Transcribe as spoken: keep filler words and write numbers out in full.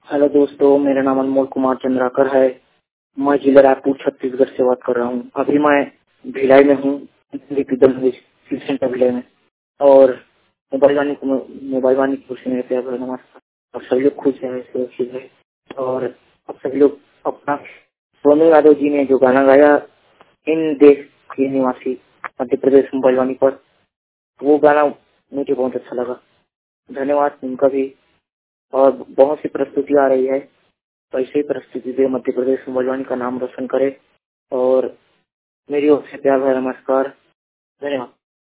Hello दोस्तों, मेरा नाम अनमोल कुमार चंद्राकर है। मैं जिला रायपुर छत्तीसगढ़ से बात कर रहा हूँ। अभी मैं भिलाई में हूँ, सेंटर भिलाई में। और मोबाइल वाणी को मोबाइल वाणी की ओर से मेरे प्यार भरा नमस्कार। और सभी लोग खुश है, सुरक्षित है। और अब सभी लोग अपना सोनू यादव जी ने जो गाना गाया इन देश के निवासी मध्य प्रदेश मोबाइल वाणी पर, वो गाना मुझे बहुत अच्छा लगा। धन्यवाद उनका भी। और बहुत सी प्रस्तुति आ रही है, तो ऐसे ही परिस्थिति से मध्य प्रदेश मोबाइल वाणी का नाम रोशन करे। और मेरी ओर से प्यार भरा नमस्कार। धन्यवाद।